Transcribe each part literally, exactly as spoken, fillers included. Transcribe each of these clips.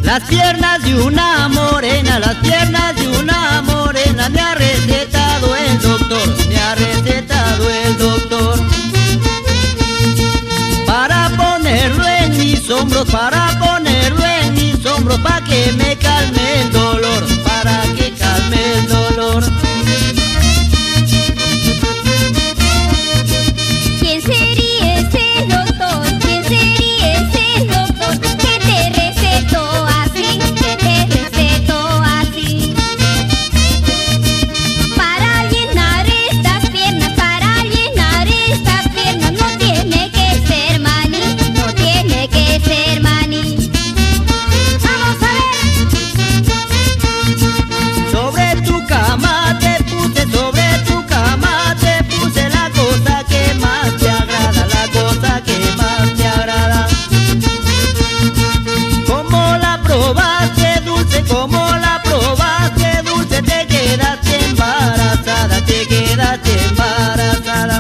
Las piernas de una morena, las piernas de una morena me ha recetado el doctor, me ha recetado el doctor. Para ponerlo en mis hombros, para ponerlo en mis hombros, para que me calme el dolor, para que calme el dolor. ¿Quién sería ese doctor? ¿Quién sería ese doctor que te recetó así, que te recetó así? Para llenar estas piernas, para llenar estas piernas, no tiene que ser maní, no tiene que ser maní. Vamos a ver. Sobre tu cama te puse, sobre tu cama te puse la cosa que más te agrada, la cosa que más te agrada. Como la probaste dulce, como la probaste dulce, te quedaste embarazada, te quedaste embarazada.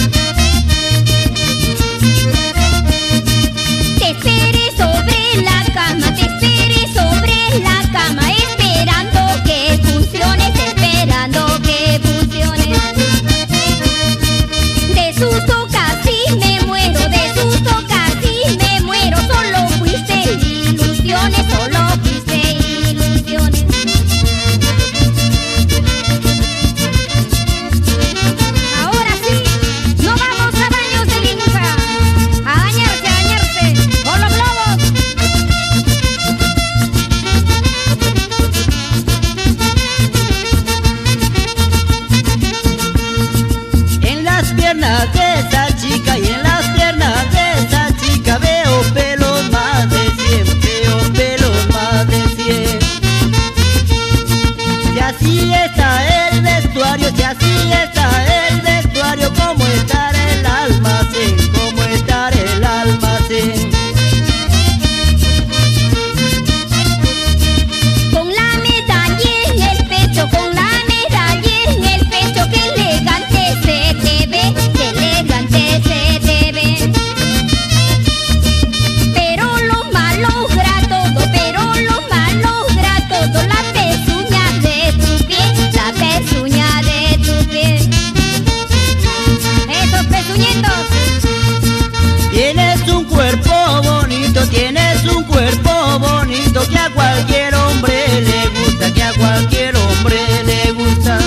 Te esperé sobre la cama, te esperé sobre la cama, esperando que funciones, esperando que funciones. De susto casi me muero, de susto casi me muero, solo fuiste ilusiones, solo fuiste ilusiones. Ahora sí, no vamos a baños de linfa, a bañarse, a bañarse, con los globos. En las piernas de esa chica y en las piernas de esa chica veo pelos más de cien, veo pelos más de cien. Si así está el vestuario, si así está el vestuario, ¿cómo estará el almacén? ¿Cómo estará el almacén? Con la medalla en el pecho, con la medalla en el pecho, qué elegante se te ve, qué elegante se te ve. Pero lo malogra todo, pero lo malogra todo, la pezuña de tu pie, la pezuña de tu pie. Esos pezuñitos. Tienes un cuerpo bonito, tienes un cuerpo bonito que a cualquier hombre le gusta, que a cualquier hombre le gusta.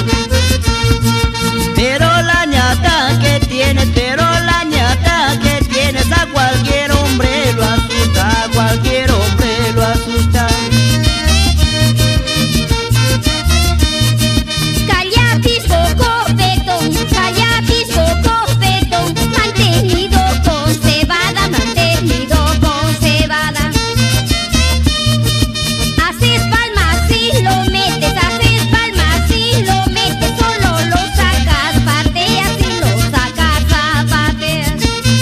Pero la ñata que tienes, pero la ñata que tienes a cualquier hombre lo asusta, a cualquier hombre lo asusta. Calla pisco copetón, calla pisco copetón, mantenido con cebada, mantenido con cebada. Haces palmas y lo metes, haces palmas y lo metes, solo lo sacas, pateas y lo sacas a pateas.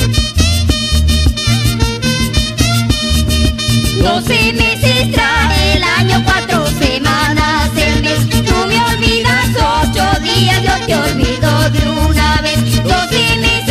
Doce meses trae el año, cuatro semanas el mes. Tú me olvidas ocho días, yo te olvido de una vez. Doce meses